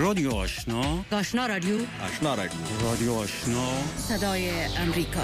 رادیو آشنا، آشنا رادیو، آشنا رادیو، رادیو آشنا، صدای امریکا.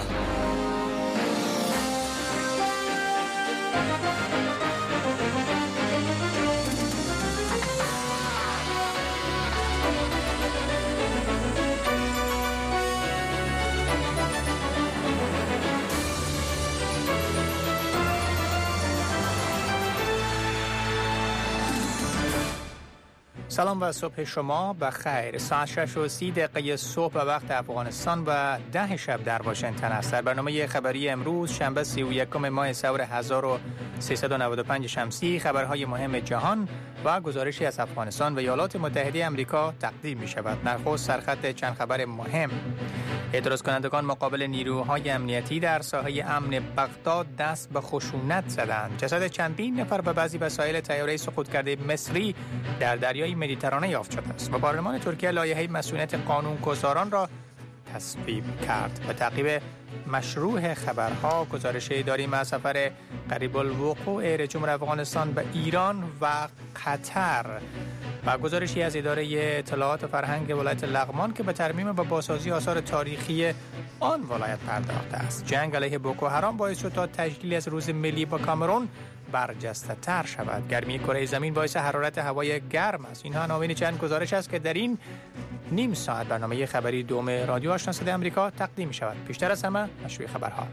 سلام و صبح شما بخیر. ساعت 6:30 صبح به وقت افغانستان و 10 شب در واشنگتن است. در برنامه خبری امروز شنبه 31 ماه سور 1395 شمسی خبرهای مهم جهان و گزارشی از افغانستان و ایالات متحده آمریکا تقدیم می شود. نخست سرخط چند خبر مهم. اعتراض کنندگان مقابل نیروهای امنیتی در ساحه امن بغداد دست به خشونت زدند. جسد چندین نفر به بعضی وسایل طیاره سقوط کرده مصری در دریای مدیترانه یافت شده است و پارلمان ترکیه لایحه مسئولیت قانونگذاران را تصویب کرد. به تعقیب مشروع خبرها گزارشی داریم از سفر قریب الوقوع رئیس جمهور افغانستان به ایران و قطر و گزارشی از اداره اطلاعات فرهنگ ولایت لغمان که به ترمیم و بازسازی آثار تاریخی آن ولایت پرداخته است. جنگ علیه بوکو حرام باعث شد تا تجلیل از روز ملی با کامرون برجسته تر شود. گرمی کره زمین باعث حرارت هوای گرم است. اینها عناوین چند گزارش است که در این نیم ساعت برنامه خبری دوم رادیو آشنا صدای آمریکا تقدیم می شود. پیشتر از همه مشروع خبرها.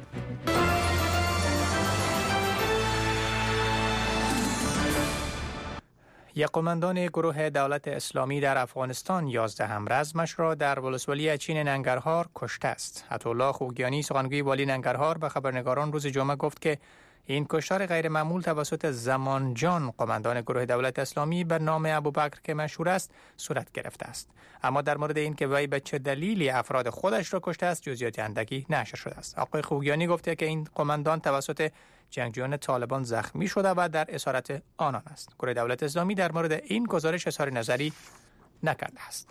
یک قماندان گروه دولت اسلامی در افغانستان 11 رزمش را در ولسوالی اچین ننگرهار کشته است. عطاالله خوگیانی سخنگوی والی ننگرهار به خبرنگاران روز جمعه گفت که این کشتار غیر معمول توسط زمان جان قماندان گروه دولت اسلامی به نام ابوبکر که مشهور است صورت گرفته است. اما در مورد این که وی به چه دلیلی افراد خودش را کشته است جزئیات اندکی نشر شده است. آقای خوگیانی گفته که این قماندان توسط جنگجویان طالبان زخمی شده و در اسارت آنان است. گروه دولت اسلامی در مورد این گزارش اظهار نظری نکرده است.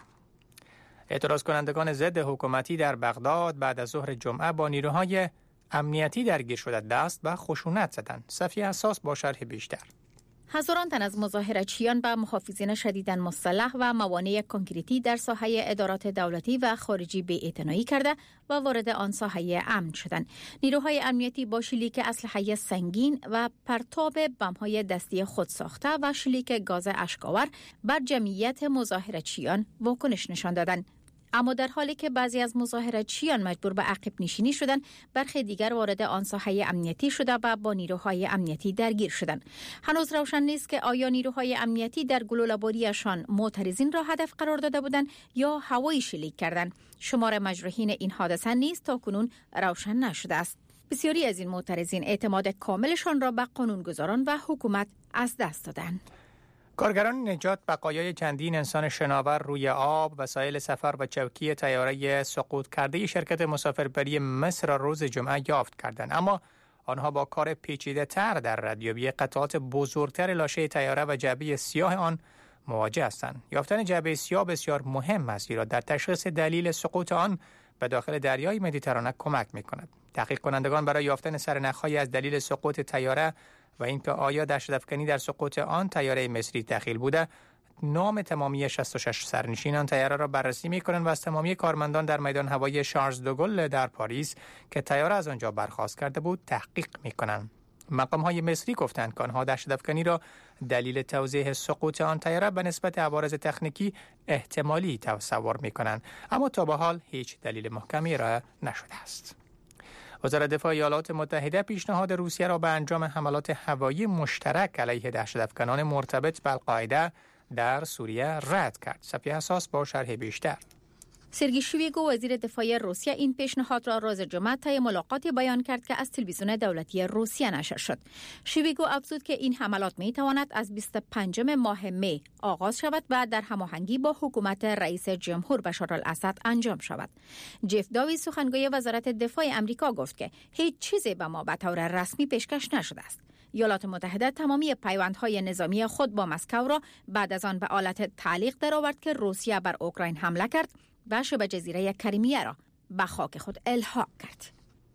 اعتراض کنندگان ضد حکومتی در بغداد بعد از ظهر جمعه با نیروهای امنیتی درگیر شده دست به خشونت زدند. صفیه حساس با شرح بیشتر. هزاران تن از مظاهرچیان و محافظین شدیداً مسلح و موانع کنکریتی در ساحه ادارات دولتی و خارجی بی‌اعتنایی کرده و وارد آن ساحه امن شدند. نیروهای امنیتی با شلیک اسلحه سنگین و پرتاب بم‌های دستی خودساخته و شلیک گاز اشک‌آور بر جمعیت مظاهرچیان واکنش نشان دادند. اما در حالی که بعضی از مظاهرچیان مجبور به عقب نشینی شدند، برخی دیگر وارد آن ساحه امنیتی شده و با نیروهای امنیتی درگیر شدند. هنوز روشن نیست که آیا نیروهای امنیتی در گلوله‌باریشان معترضین را هدف قرار داده بودند یا هوایی شلیک کردند. شمار مجروحین این حادثه نیز تاکنون روشن نشده است. بسیاری از این معترضین اعتماد کاملشان را به قانونگذاران و حکومت از دست دادند. کارگران نجات بقایای چندین انسان شناور روی آب، وسایل سفر و چوکی طیاره سقوط کرده شرکت مسافربری مصر را روز جمعه یافت کردند، اما آنها با کار پیچیده تر در ردیابی قطعات بزرگتر لاشه طیاره و جعبه سیاه آن مواجه هستند. یافتن جعبه سیاه بسیار مهم است زیرا در تشخیص دلیل سقوط آن به داخل دریای مدیترانه کمک می‌کند. تحقیق کنندگان برای یافتن سرنخ‌هایی از دلیل سقوط طیاره و اینکه آیا دست‌افکنی در سقوط آن طیاره مصری دخیل بوده، نام تمامی 66 سرنشینان طیاره را بررسی می‌کنند و از تمامی کارمندان در میدان هوایی شارلز دوگل در پاریس که طیاره از آنجا برخاست کرده بود تحقیق می‌کنند. مقام‌های مصری گفتند که آنها دست‌افکنی را دلیل توضیح سقوط آن طیاره به نسبت عوارض تکنیکی احتمالی تصور می‌کنند، اما تا به حال هیچ دلیل محکمی ارائه نشده است. وزارت دفاع ایالات متحده پیشنهاد روسیه را به انجام حملات هوایی مشترک علیه دهشت‌افکنان مرتبط با القاعده در سوریه رد کرد. صفیه حساس با شرح بیشتر. سرگئی شویگو وزیر دفاع روسیه این پیشنهاد را روز جمعه طی ملاقاتی بیان کرد که از تلویزیون دولتی روسیه نشر شد. شویگو افزود که این حملات می تواند از 25 ماه می آغاز شود و در هماهنگی با حکومت رئیس جمهور بشار الاسد انجام شود. جف داوی سخنگوی وزارت دفاع آمریکا گفت که هیچ چیزی به ما به طور رسمی پیشکش نشده است. ایالات متحده تمامی پیوندهای نظامی خود با مسکو را بعد از آن به آلت تعلیق درآورد که روسیه بر اوکراین حمله کرد و شبه جزیره کریمیه را به خاک خود الحاق کرد.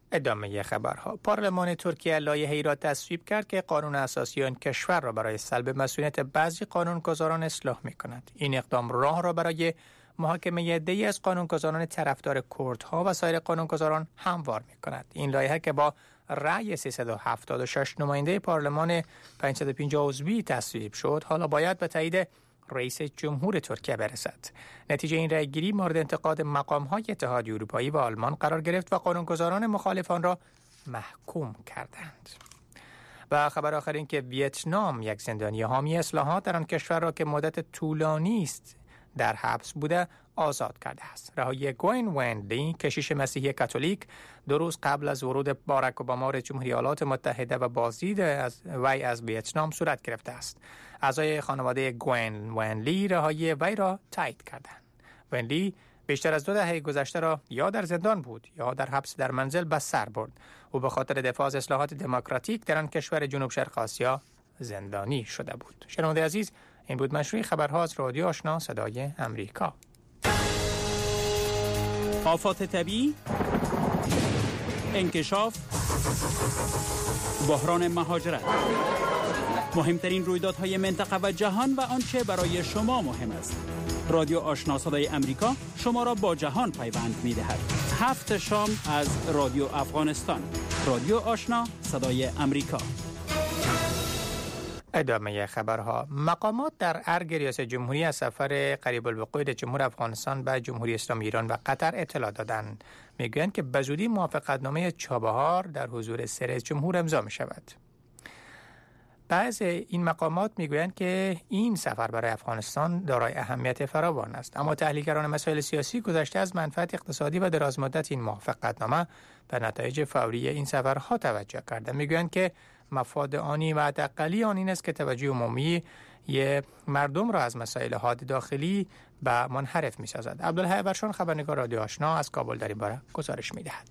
ادامه خبرها. پارلمان ترکیه لایحه‌ای را تصویب کرد که قانون اساسی آن کشور را برای سلب مسئولیت بعضی قانونگذاران اصلاح می‌کند. این اقدام راه را برای محاکمه عده‌ای از قانونگذاران طرفدار کردها و سایر قانونگذاران هموار می‌کند. این لایحه که با رأی 376 نماینده پارلمان 550 عضوی تصویب شد، حالا باید به تایید رئیس جمهور ترکیه برسد. نتیجه این رأی‌گیری مورد انتقاد مقام‌های اتحادیه اروپایی و آلمان قرار گرفت و قانونگذاران مخالف آن را محکوم کردند. و خبر آخر این که ویتنام یک زندانی حامی اصلاحات در آن کشور را که مدت طولانی است در حبس بوده آزاد کرده است. رهایی گوین وندی، کشیش مسیحی کاتولیک، 2 روز قبل از ورود باراک اوباما رئیس جمهوری ایالات متحده و بازدید وی از ویتنام صورت گرفته است. اعضای خانواده گوین وندی رهایی وی را تایید کردند. وندی بیشتر از 2 دهه گذشته را یا در زندان بود یا در حبس در منزل به سر برد. او به خاطر دفاع از اصلاحات دموکراتیک در آن کشور جنوب شرق آسیا زندانی شده بود. شنونده عزیز، این بود مشروع خبرها از رادیو آشنا صدای امریکا. آفات طبیعی، انکشاف، بحران مهاجرت، مهمترین رویدادهای منطقه و جهان و آنچه برای شما مهم است. رادیو آشنا صدای امریکا شما را با جهان پیوند می‌دهد. 7 شام از رادیو افغانستان. رادیو آشنا صدای امریکا. ادامه خبرها. مقامات در ارگ ریاست جمهوری از سفر قریب الوقوع جمهور افغانستان به جمهوری اسلامی ایران و قطر اطلاع دادند. میگویند که به زودی موافقتنامه چابهار در حضور سه رئیس جمهور امضا می شود. بعض این مقامات میگویند که این سفر برای افغانستان دارای اهمیت فراوان است، اما تحلیلگران مسائل سیاسی گذشته از منفعت اقتصادی و درازمدت این موافقتنامه به نتایج فوری این سفرها توجه کرده. میگویند که مفاد آنی و حداقلی آن این است که توجه عمومی مردم را از مسائل حاد داخلی به منحرف می‌سازد. عبدالحی برشان، خبرنگار رادیو آشنا، از کابل در این باره گزارش می‌دهد.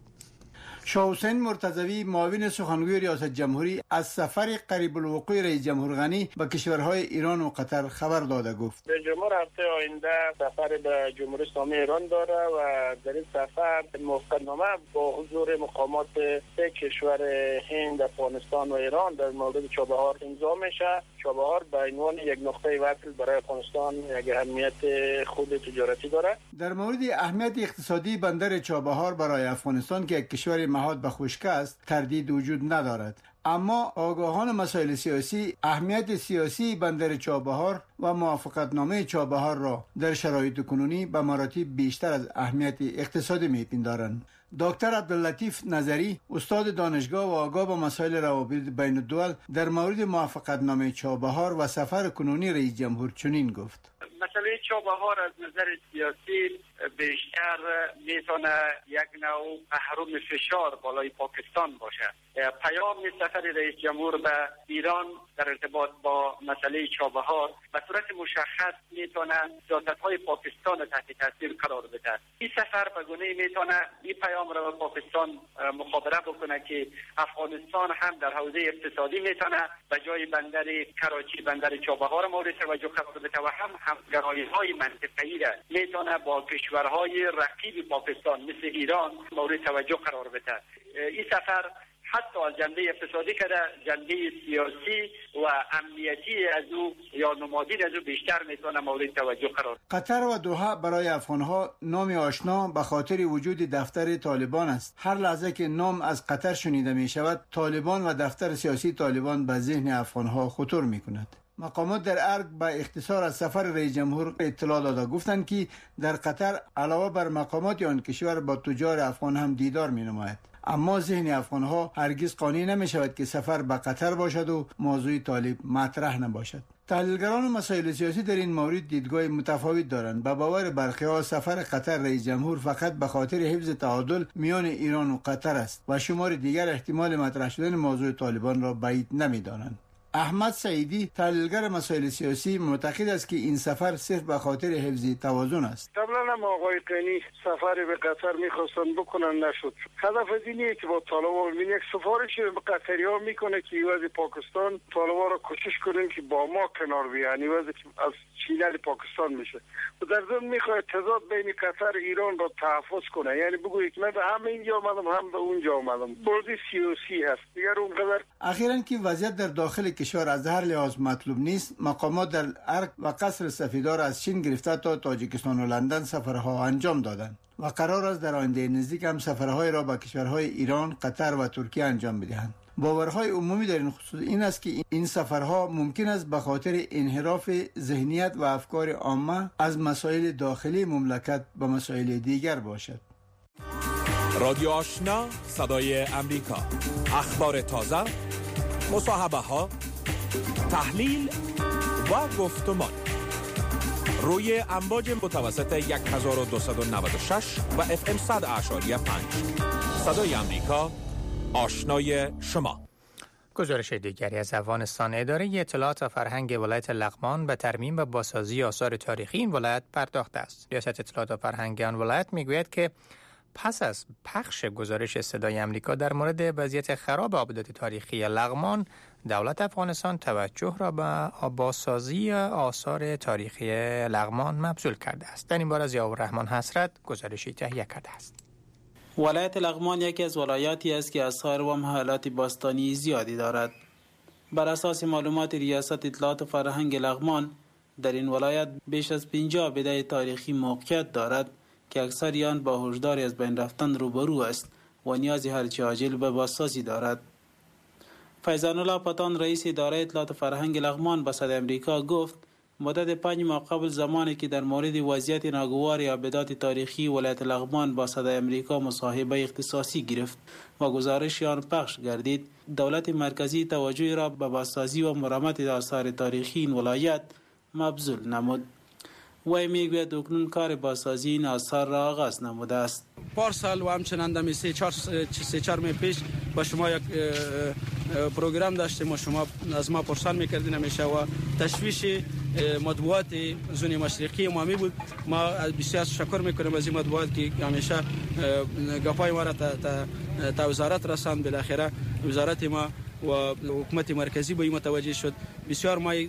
شاه حسین مرتضوی، معاون سخنگوی ریاست جمهوری، از سفر قریب الوقوع رئیس جمهور غنی به کشورهای ایران و قطر خبر داده گفت. رئیس جمهور هفته آینده سفر به جمهوری اسلامی ایران داره و در این سفر موافقتنامه با حضور مقامات 3 کشور هند، افغانستان و ایران در مورد چابهار امضا میشه. چابهار به عنوان یک نقطه وصل برای افغانستان یک اهمیت خود تجارتی داره. در مورد اهمیت اقتصادی بندر چابهار برای افغانستان که یک کشور مهاد به خشکی است تردید وجود ندارد، اما آگاهان مسائل سیاسی اهمیت سیاسی بندر چابهار و موافقتنامه چابهار را در شرایط کنونی به مراتب بیشتر از اهمیت اقتصادی می‌پندارند. دکتر عبداللطیف نظری، استاد دانشگاه و آگاه به مسائل روابط بین الدول، در مورد موافقتنامه چابهار و سفر کنونی رئیس جمهور چنین گفت: مسئله چابهار از نظر سیاسی بیشتر میتونه یک نوع محروم فشار بالای پاکستان باشه. پیام سفر رئیس جمهور به ایران در ارتباط با مسئله چابهار به صورت مشخص میتونه سیاست‌های پاکستان تحت تاثیر قرار بده. این سفر به گونه‌ای میتونه این پیام را به پاکستان مخابره بکنه که افغانستان هم در حوزه اقتصادی میتونه به جای بندر کراچی بندر چابهار مورد توجه قرار بده و هم همگرایی‌های منطقه‌ای را میتونه با کشورهای رقیب پاکستان مثل ایران مورد توجه قرار بده. این سفر حتی از جنبه اقتصادی که جنبه سیاسی و امنیتی از او یا نمادین از او بیشتر میتونه مورد توجه قرار. قطر و دوحه برای افغانها نام آشنا به خاطر وجود دفتر طالبان است. هر لحظه که نام از قطر شنیده می شود، طالبان و دفتر سیاسی طالبان به ذهن افغانها خطور می کند. مقامات در ارگ به اختصار از سفر رئیس جمهور اطلاع داده گفتند که در قطر علاوه بر مقامات آن کشور با تجار افغان هم دیدار می نماید. اما ذهن افغانها هرگز قانع نمی شود که سفر به قطر باشد و موضوع طالب مطرح نباشد. تحلیلگران مسائل سیاسی در این مورد دیدگاه متفاوت دارند. به باور برخی‌ها سفر قطر رئیس جمهور فقط به خاطر حفظ تعادل میان ایران و قطر است و شمار دیگر احتمال مطرح شدن موضوع طالبان را بعید نمی‌دانند. احمد سعیدی تحلیلگر مسائل سیاسی معتقد است که این سفر صرف به خاطر حفظ توازن است. قبلا هم آقای قنی سفر به قطر میخواستن بکنن نشد. هدف از اینه که با طالبان یک سفارشی به قطری‌ها میکنه که وضع پاکستان طالبان را کوشش کنیم که با ما کنار بیان، وضع از چینل پاکستان میشه و در ضمن میخواد تضاد بین قطر و ایران را تحفظ کنه، یعنی بگوید که من هم اینجا اومدم هم به اونجا اومدم. بازی سیاسی هست دیگر اونقدر. اخیراً که وضعیت در داخل کشور از هر لحاظ مطلوب نیست، مقامات در ارگ و قصر سفیدار از چین گرفته تا تاجیکستان و لندن سفرها انجام دادند و قرار است در آینده نزدیک هم سفرهای را به کشورهای ایران، قطر و ترکیه انجام بدهند. باورهای عمومی در این خصوص این است که این سفرها ممکن است به خاطر انحراف ذهنیت و افکار عامه از مسائل داخلی مملکت به مسائل دیگر باشد. رادیو آشنا، صدای امریکا، اخبار تازه، مصاحبه ها، تحلیل و گفتمان روی امواج متوسط 1296 و FM 100.5. صدای امریکا، آشنای شما. گزارش دیگری از افغانستان. اداره اطلاعات و فرهنگ ولایت لغمان به ترمیم و بازسازی آثار تاریخی این ولایت پرداخته است. ریاست اطلاعات و فرهنگ آن ولایت میگوید که پس از پخش گزارش صدای امریکا در مورد وضعیت خراب آبادات تاریخی لغمان، دولت افغانستان توجه را به بازسازی آثار تاریخی لغمان مبذول کرده است. در این باره ضیاءالرحمن حسرت گزارشی تهیه کرده است. ولایت لغمان یکی از ولایاتی است که آثار و محلات باستانی زیادی دارد. بر اساس معلومات ریاست اطلاعات و فرهنگ لغمان، در این ولایت بیش از 50 بدایع تاریخی موقعیت دارد که اکثر آن با هشداری از بین رفتن روبرو است و نیاز هرچه عاجل به بازسازی دارد. فیضان الله پتان رئیس اداره اطلاعات و فرهنگ لغمان به صدای امریکا گفت مدت 5 ماه قبل زمانی که در مورد وضعیت ناگوار آبادات تاریخی ولایت لغمان با صدای امریکا مصاحبه اختصاصی گرفت و گزارش آن پخش گردید، دولت مرکزی توجه را به بازسازی و مرمت آثار تاریخی این ولایت مبذول نمود. وی میگوید اکنون کار بازسازی این آثار را آغاز نموده است. پارسال و همچنان دمی 3-4 ماه پیش با شما یک پروگرام داشتیم و شما از ما پرسان میکردین همیشه و تشویش مطبوعات زون مشرقی ما می بود. ما بسیار شکر میکنیم از این مطبوعات که همیشه گپای ما را تا وزارت رساند. بالاخره وزارت ما و حکومت مرکزی به این متوجه شد. بسیار ما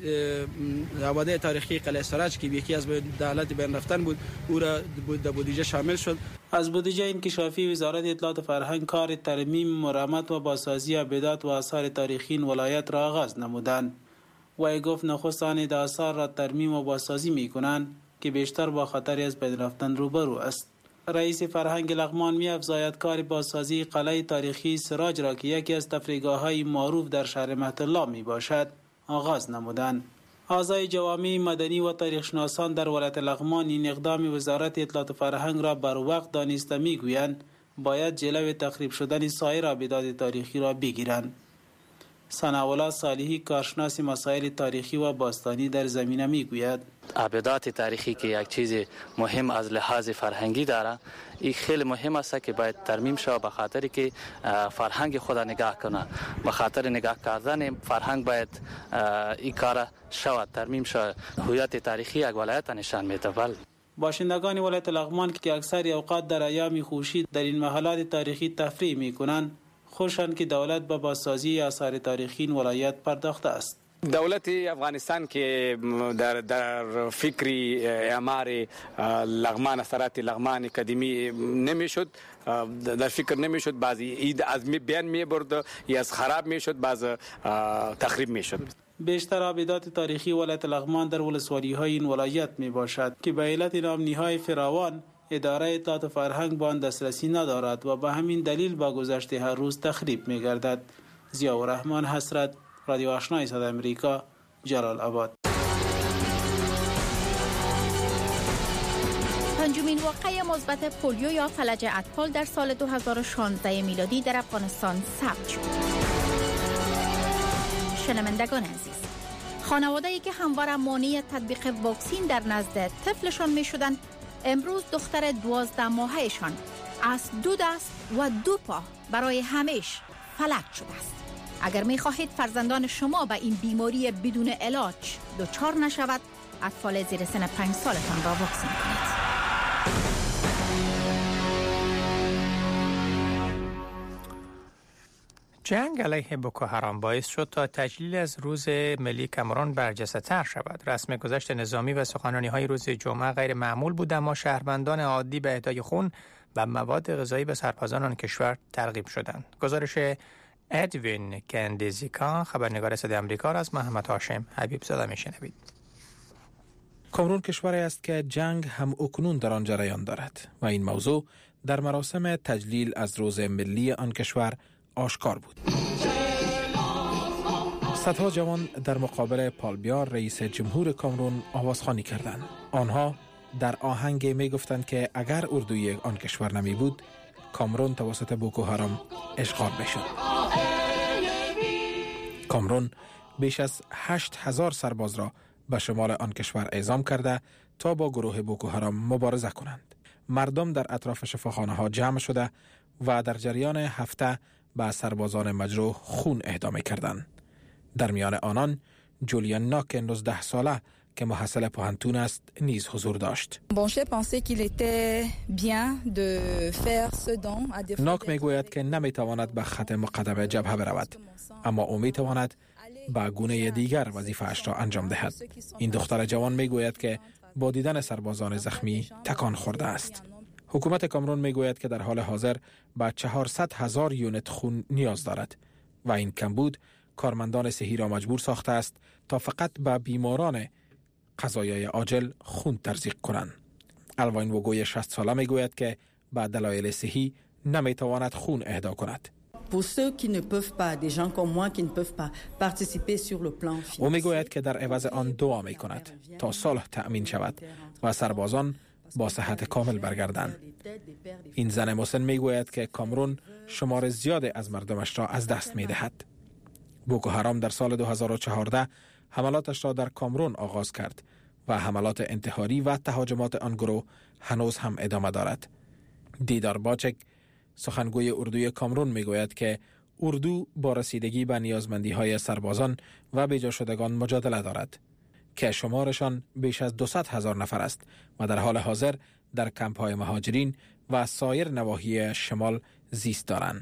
آبادات تاریخی قلعه سراج که یکی از دولت بین رفتن بود او را در بودجه شامل شد. از بودجه انکشافی وزارت اطلاعات و فرهنگ کار ترمیم، مرمت و بازسازی آبادات و آثار تاریخی این ولایت را آغاز نمودند. وی گفت نخستان این آثار را ترمیم و بازسازی میکنند که بیشتر با خطری از بین رفتن روبرو است. رئیس فرهنگ لغمان می افزاید کار بازسازی قلعه تاریخی سراج را که یکی از تفریحگاه‌های معروف در شهر مهد الله می باشد آغاز نمودند. اعضای جوامع مدنی و تاریخ‌شناسان در ولایت لغمان این اقدام وزارت اطلاعات و فرهنگ را بر وقت دانسته می‌گویند باید جلوی تخریب شدن سایر آبادات تاریخی را بگیرند. ثناءالله صالحی کارشناس مسائل تاریخی و باستانی در زمینه میگوید آبادات تاریخی که یک چیز مهم از لحاظ فرهنگی داره، این خیلی مهم است که باید ترمیم شود به خاطر که فرهنگ خود نگاه کنه. به خاطر نگاه کردن فرهنگ باید این کار شود، ترمیم شود. هویت تاریخی یک ولایت نشان میده. باشندگان ولایت لغمان که اکثر اوقات در ایام خورشید در این محلات تاریخی تفریح میکنند، خوشند که دولت به بازسازی آثار تاریخی این ولایت پرداخته است. دولت افغانستان که در فکری اعمار لغمان، اثرات لغمان قدیمی نمیشد، در فکر نمیشد، بعضی از بیان میبرد یا از خراب میشد، بعض تخریب میشد. بیشتر آبادات تاریخی ولایت لغمان در ولسوالی‌های این ولایت می باشد که به علت نامنی‌های فراوان اداره اطلاعات و فرهنگ به آن دسترسی ندارد و به همین دلیل با گذشت هر روز تخریب می گردد. ضیاءالرحمن حسرت، رادیو آشنای صدای امریکا، جلال آباد. پنجمین واقعه مثبت پولیو یا فلج اطفال در سال 2016 میلادی در افغانستان ثبت شد. شنوندگان عزیز، خانواده‌ای که همواره مانع تطبیق واکسین در نزد طفلشان می‌شدند، امروز دختر 12 ماهه‌شان از 2 دست و 2 پا برای همیشه فلج شده است. اگر می خواهید فرزندان شما به این بیماری بدون علاج دچار نشود، اطفال زیر سن 5 سالتان را واکسین کنید. جنگ علیه بوکو حرام باعث شد تا تجلیل از روز ملی کامرون برجسته‌تر شود. رسم گذشت نظامی و سخنرانی‌های روز جمعه غیر معمول بود، اما شهروندان عادی به اهدای خون و مواد غذایی به سربازان آن کشور ترغیب شدند. گزارش ادوین کندزیکا، خبرنگار صدای آمریکا را از محمد هاشم حبیب زاده میشنوید. کامرون کشوری است که جنگ هم اکنون در آن جریان دارد و این موضوع در مراسم تجلیل از روز ملی آن کشور آشکار بود. صدها جوان در مقابل پال بیار رئیس جمهور کامرون آوازخوانی کردند. آنها در آهنگ می گفتند که اگر اردوی آن کشور نمی بود، کامرون توسط بوکو حرام اشغال میشد. کامرون بیش از 8,000 سرباز را به شمال آن کشور اعزام کرده تا با گروه بوکو حرام مبارزه کنند. مردم در اطراف شفاخانه ها جمع شده و در جریان هفته به سربازان مجروح خون اهدا می‌کردند. در میان آنان جولیان ناک 19 ساله که محصل پوهنتون است نیز حضور داشت. ناک میگوید که نمیتواند به خط مقدم جبهه برود، اما او میتواند به گونه دیگر وظیفه‌اش را انجام دهد. این دختر جوان میگوید که با دیدن سربازان زخمی تکان خورده است. حکومت کامرون میگوید که در حال حاضر به 400,000 یونت خون نیاز دارد و این کمبود کارمندان صحی را مجبور ساخته است تا فقط به بیماران قضایای عاجل خون تزریق کنند. الواین وگوی 60 ساله میگوید که به دلایل صحی نمیتواند خون اهدا کند. او میگوید که در عوض آن دعا میکند تا صلح تأمین شود و سربازان با صحت کامل برگردند. این زن مسن میگوید که کامرون شمار زیادی از مردمش را از دست میدهد. بوکو حرام در سال 2014 حملاتش را در کامرون آغاز کرد و حملات انتحاری و تهاجمات آن گروه هنوز هم ادامه دارد. دیدار باچک، سخنگوی اردوی کامرون میگوید که اردو با رسیدگی به نیازمندی‌های سربازان و بیجا شدگان مجادله دارد که شمارشان بیش از 200,000 نفر است و در حال حاضر در کمپ‌های مهاجرین و سایر نواحی شمال زیست دارند.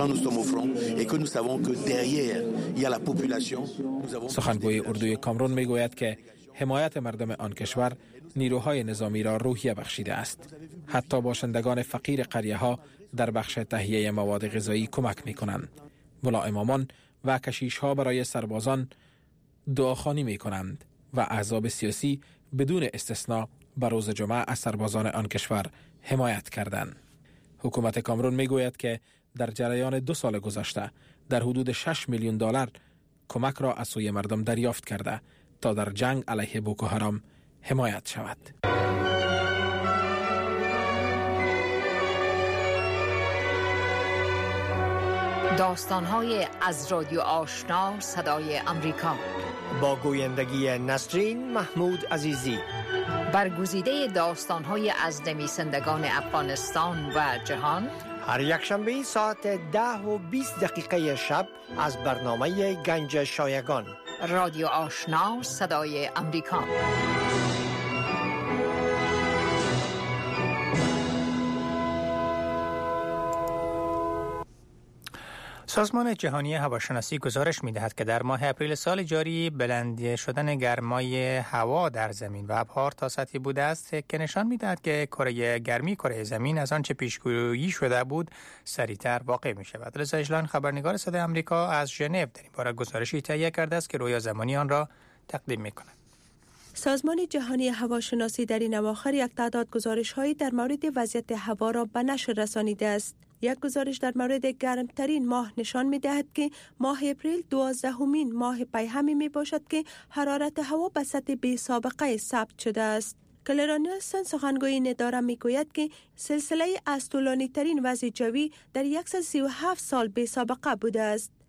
سخنگوی اردوی کامرون میگوید که حمایت مردم آن کشور نیروهای نظامی را روحیه بخشیده است. حتی باشندگان فقیر قریه‌ها در بخش تهیه مواد غذایی کمک می‌کنند. ملا امامان و کشیش‌ها برای سربازان دعاخوانی می‌کنند و احزاب سیاسی بدون استثناء به روز جمعه از سربازان آن کشور حمایت کردند. حکومت کامرون میگوید که در جریان 2 سال گذشته در حدود 6 میلیون دلار کمک را از سوی مردم دریافت کرده تا در جنگ علیه بوکو حرام حمایت شود. داستان‌های از رادیو آشنا صدای آمریکا با گویندگی نسرین محمود عزیزی. برگزیده داستان‌های از نویسندگان افغانستان و جهان هر یک شنبه ساعت 10:20 شب از برنامه گنج شایگان. رادیو آشنا صدای آمریکا. سازمان جهانی هواشناسی گزارش می‌دهد که در ماه اپریل سال جاری بلند شدن گرمای هوا در زمین و ابحار تا سطحی بوده است که نشان می‌دهد که گرمی کره زمین از آنچه پیشگویی شده بود سریعتر واقع می‌شود. رضا اجلان، خبرنگار صدای آمریکا از ژنو، در این باره گزارشی تهیه کرده است که رویا زمانی آن را تقدیم می‌کند. سازمان جهانی هواشناسی در این اواخر یک تعداد گزارش‌هایی در مورد وضعیت هوا را به نشر رسانیده است. یک گزارش در مورد گرمترین ماه نشان می دهد که ماه اپریل 12مین ماه پیهمی می باشد که حرارت هوا به سطح بی سابقه ثبت شده است. کلرا نیلسن، سخنگوی این اداره، می گوید که سلسله از طولانی ترین وضع جوی در 137 سال بی سابقه بوده است.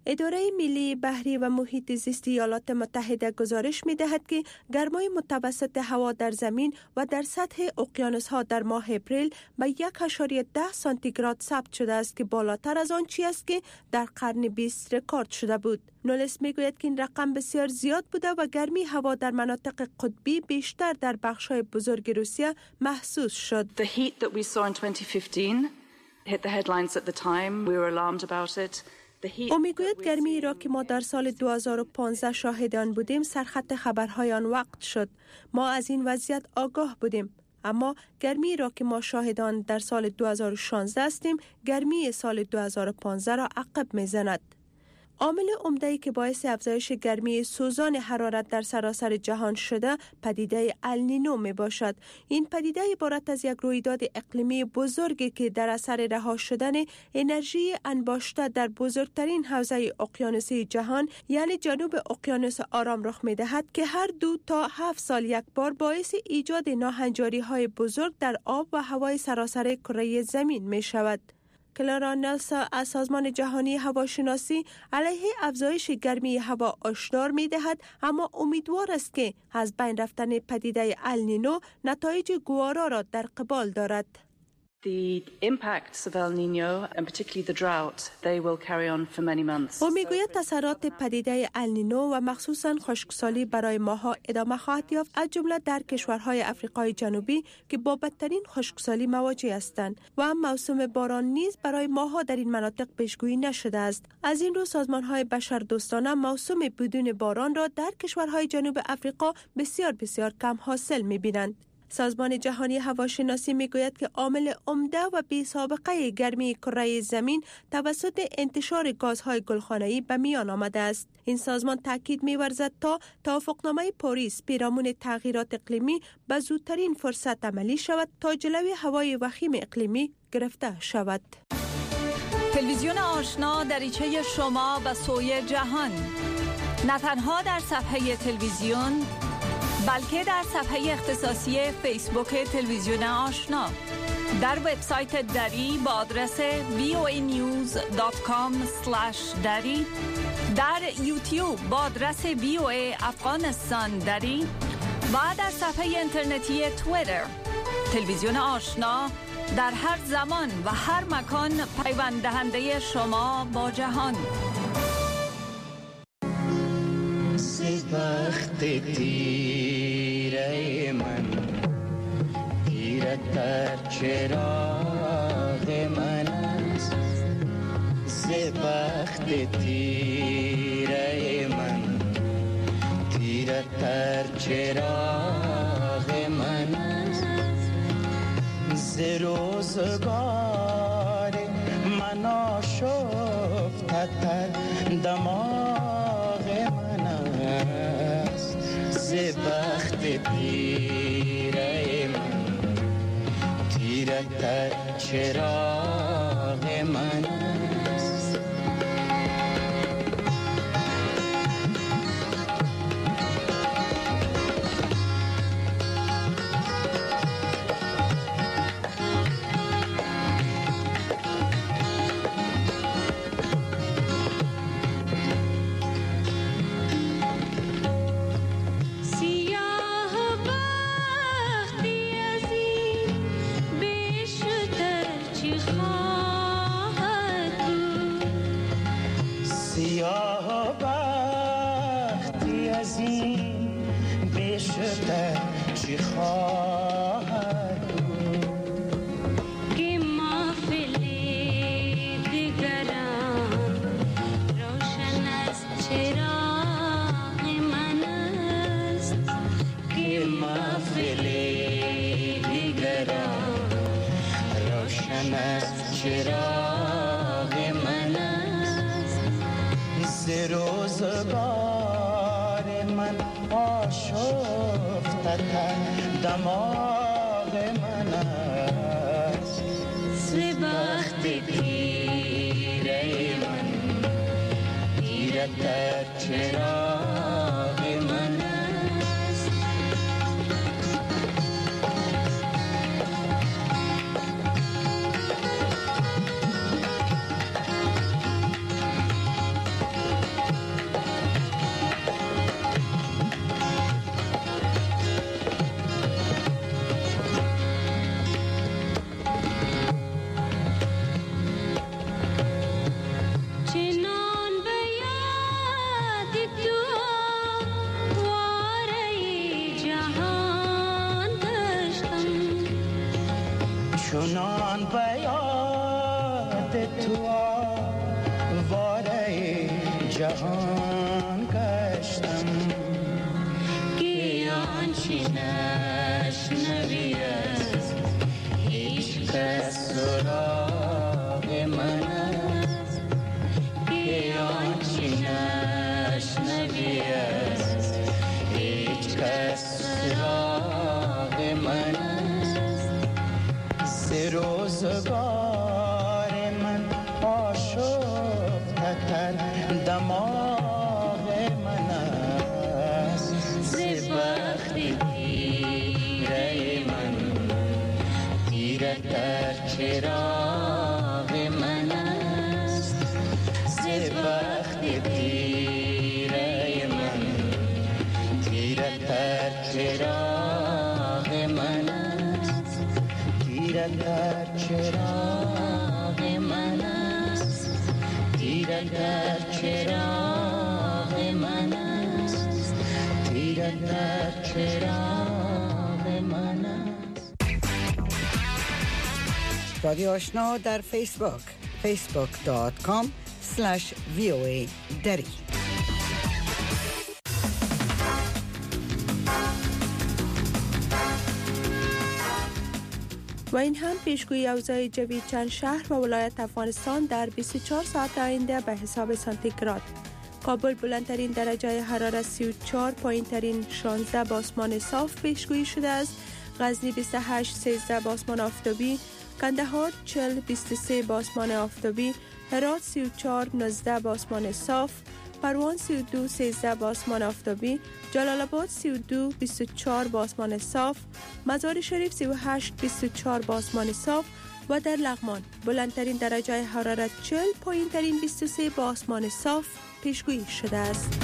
اداره ملی بحری و محیط زیست ایالات متحده گزارش می دهد که گرمای متوسط هوا در زمین و در سطح اقیانوس ها در ماه اپریل به 1.10 سانتیگراد ثبت شده است که بالاتر از آن چیزی است که در قرن 20 رکورد شده بود. نولس می گوید که این رقم بسیار زیاد بوده و گرمی هوا در مناطق قطبی بیشتر در بخش‌های بزرگ روسیه محسوس شد. The heat that we saw in 2015 hit the headlines at the time. We were alarmed about it. او میگوید گرمی را که ما در سال 2015 شاهد آن بودیم سرخط خبرهای آن وقت شد. ما از این وضعیت آگاه بودیم. اما گرمی را که ما شاهد آن در سال 2016 هستیم گرمی سال 2015 را عقب میزند. عامل عمده‌ای که باعث افزایش گرمی سوزان حرارت در سراسر جهان شده پدیده النینو می باشد. این پدیده عبارت از یک رویداد اقلیمی بزرگی که در اثر رها شدن انرژی انباشته در بزرگترین حوزه اقیانوسی جهان یعنی جنوب اقیانوس آرام رخ می دهد که هر 2 تا 7 سال یک بار باعث ایجاد ناهنجاری‌های بزرگ در آب و هوای سراسر کره زمین می شود. کلارا نلسا از سازمان جهانی هواشناسی علیه افزایش گرمی هوا هشدار می‌دهد اما امیدوار است که از بین رفتن پدیده النینو نتایج گوارا را در قبال دارد. The impacts of El Niño and particularly the drought they will carry on for many months. او میگوید تاثیرات پدیده النینو و مخصوصاً خشکسالی برای ماها ادامه خواهد یافت از جمله در کشورهای آفریقای جنوبی که با بدترین خشکسالی مواجه هستند و موسم باران نیز برای ماها در این مناطق پیشگویی نشده است. از این رو سازمان‌های بشردوستانه موسم بدون باران را در کشورهای جنوب آفریقا بسیار کم حاصل می‌بینند. سازمان جهانی هواشناسی میگوید که عامل عمده و بی سابقه گرمی کره زمین توسط انتشار گازهای گلخانه‌ای به میان آمده است. این سازمان تاکید می‌ورزد تا توافقنامه پاریس پیرامون تغییرات اقلیمی به زودترین فرصت عملی شود تا جلوی هوای وخیم اقلیمی گرفته شود. تلویزیون آشنا دریچه شما به سوی جهان، نه تنها در صفحه تلویزیون بلکه در صفحه اختصاصی فیسبوک تلویزیون آشنا، در وبسایت دری با آدرس voanews.com/dari، در یوتیوب با آدرس VOA افغانستان دری و در صفحه اینترنتی توییتر. تلویزیون آشنا در هر زمان و هر مکان پیوند دهنده شما با جهان. بخت تیره من تیره تر چراغ من است، ز بخت تیره من تیره تر چراغ من است، ز روزگار من آشفته تر دماغ من است، ز بخت تیره من تیره تر چراغ من است. چراغ من است، ز روزگار من آشفته تر دماغ من است، ز بخت تیره من تیره تر چراغ من است. چنان به یاد تو آواره جهان گشتم که آنچه نشنوی از هیچ کس سراغ من است که آنچه نشنوی از هیچ کس سراغ من است روزگار من آشفته تر دماغ من است ز بخت تیره من تیره تر چراغ من است ز بخت تیره من تیره تر چراغ من است تیره تر چراغ من است تیره تر چراغ من است تیره تر چراغ من است. رادیو آشنا در فیسبوک facebook.com/VOA دری. و این هم پیشگویی اوضاع جوی چند شهر و ولایت افغانستان در 24 ساعت آینده به حساب سانتیگراد. کابل بلندترین درجه حرارت 34، پایینترین 16 با آسمان صاف پیشگویی شده است. غزنی 28 13 با آسمان آفتابی، کندهار 40 23 با آسمان آفتابی، هرات 34 19 با آسمان صاف، پروان 32 13 با آسمان آفتابی، جلال آباد 32 24 با آسمان صاف، مزار شریف 38 24 با آسمان صاف و در لغمان بلندترین درجه حرارت 40، پایینترین 23 با آسمان صاف پیشگویی شده است.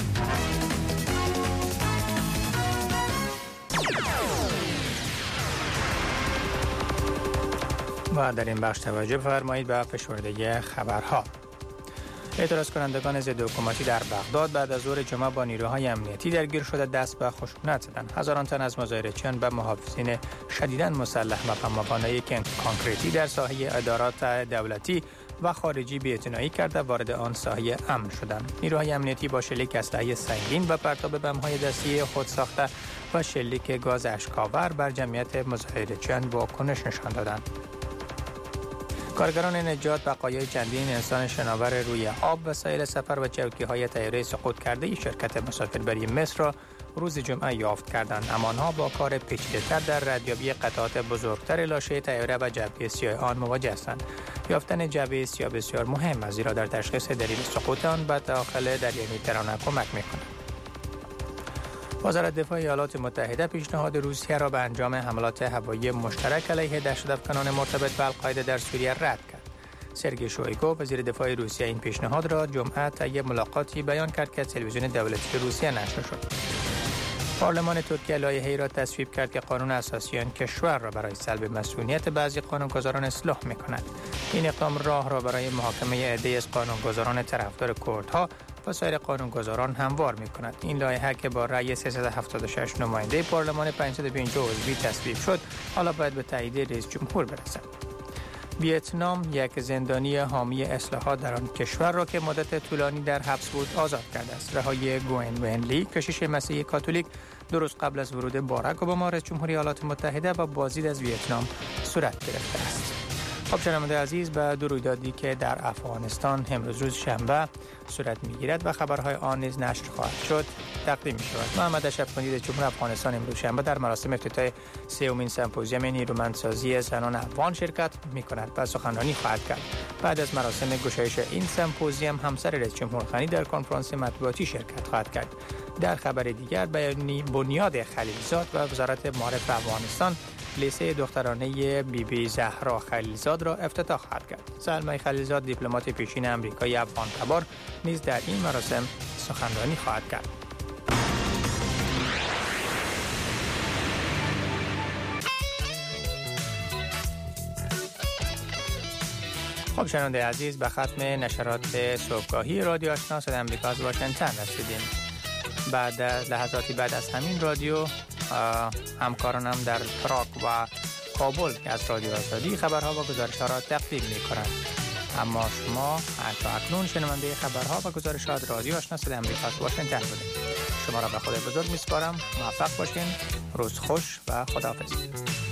و در این بخش توجه فرمایید به فشرده خبرها. اعتراض کنندگان ضد حکومتی در بغداد بعد از ظهر جمعه با نیروهای امنیتی درگیر شده دست به خشونت زدند. هزاران تن از مظاهرچیان به محافظین شدیداً مسلح و به موانع کانکریتی در ساحه ادارات دولتی و خارجی بی‌اعتنایی کرده وارد آن ساحه امن شدند. نیروهای امنیتی با شلیک اسلحه سنگین و پرتاب بمب‌های دستی خودساخته و شلیک گاز اشک‌آور بر جمعیت مظاهرچیان واکنش نشان دادند. کارگران نجات بقایای چندین انسان شناور روی آب، وسایل سفر و چوکی‌های طیاره سقوط کرده شرکت مسافربری مصر را روز جمعه یافت کردند. اما آنها با کار پیچیده‌تر در ردیابی قطعات بزرگتر لاشه طیاره و جعبه سیاه آن مواجه هستند. یافتن جعبه سیاه بسیار مهم است زیرا در تشخیص دلیل سقوط آن به داخل دریای مدیترانه کمک می‌کند. وزارت دفاع ایالات متحده پیشنهاد روسیه را به انجام حملات هوایی مشترک علیه دهشت‌افکنان مرتبط به القاعده در سوریه رد کرد. سرگئی شویگو وزیر دفاع روسیه این پیشنهاد را جمعه طی ملاقاتی بیان کرد که تلویزیون دولتی روسیه نشر شد. پارلمان ترکیه لایحه‌ای را تصویب کرد که قانون اساسی آن کشور را برای سلب مسئولیت بعضی قانونگذاران اصلاح می‌کند. این اقدام راه را برای محاکمه عده‌ای از قانونگذاران طرفدار کردها و سایر قانونگذاران هموار می‌کند. این لایحه که با رأی 376 نماینده پارلمان 550 عضوی تصویب شد، حالا باید به تایید رئیس جمهور برسد. ویتنام یک زندانی حامی اصلاحات در آن کشور را که مدت طولانی در حبس بود آزاد کرده است. رهایی گوئن ونلی، کشیش مسیحی کاتولیک، 2 روز قبل از ورود باراک اوباما رئیس جمهوری ایالات متحده و بازدید از ویتنام صورت گرفته است. خب شنونده عزیز، به دو رویدادی که در افغانستان امروز روز شنبه صورت می‌گیرد و خبرهای آن نیز نشر خواهد شد تقدیم می‌شود. محمد اشرف کنی رئیس جمهور افغانستان امروز شنبه در مراسم افتتاح سومین سمپوزیوم نیرومندسازی زنان افغان شرکت می‌کند و سخنرانی خواهد کرد. بعد از مراسم گشایش این سمپوزیوم همسر رئیس جمهور غنی در کنفرانس مطبوعاتی شرکت خواهد کرد. در خبر دیگر بنیاد خلیلزاد و وزارت معارف افغانستان لیسه دخترانه بی زهرا خلیلزاد را افتتاح خواهد کرد. سلمای خلیلزاد دیپلمات پیشین آمریکایی افغان تبار نیز در این مراسم سخنرانی خواهد کرد. خب شنونده عزیز، به ختم نشرات صبحگاهی رادیو آشنا صدای آمریکا از واشنگتن رسیدیم. بعد از لحظاتی بعد از همین رادیو همکارانم در پراگ و کابل که از رادیو آزادی خبرها و گزارش‌ها را تقدیم می‌کند. اما شما تا اکنون شنونده خبرها و گزارشات رادیو آشنا صدای آمریکا از واشنگتن بودید. شما را به خدای بزرگ می‌سپارم. موفق باشین. روز خوش و خداحافظ.